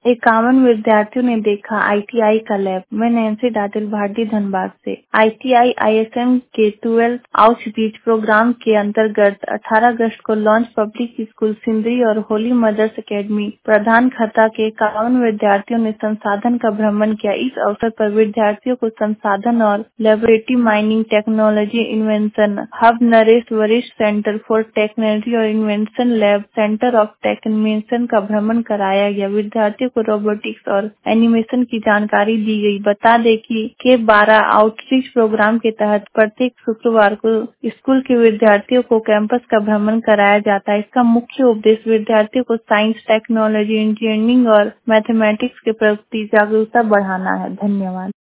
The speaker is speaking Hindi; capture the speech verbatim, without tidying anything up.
इक्यावन विद्यार्थियों ने देखा आईटीआई का लैब। मैं नैन्सी डाटिल भारतीय धनबाद से। आईटीआई आईएसएम के ट्वेल्थ आउटरीच प्रोग्राम के अंतर्गत अठारह अगस्त को लॉन्च पब्लिक स्कूल सिंदरी और होली मदर्स एकेडमी प्रधान खता के इक्यावन विद्यार्थियों ने संसाधन का भ्रमण किया। इस अवसर पर विद्यार्थियों को संसाधन और laboratory mining technology invention hub Naresh वरिष्ठ सेंटर फॉर टेक्नोलॉजी और invention lab centre of tech invention का भ्रमण कराया गया। विद्यार्थियों को रोबोटिक्स और एनिमेशन की जानकारी दी गई। बता दें कि के बारह आउटरीच प्रोग्राम के तहत प्रत्येक शुक्रवार को स्कूल के विद्यार्थियों को कैंपस का भ्रमण कराया जाता है। इसका मुख्य उद्देश्य विद्यार्थियों को साइंस, टेक्नोलॉजी, इंजीनियरिंग और मैथमेटिक्स के प्रति जागरूकता बढ़ाना है। धन्यवाद।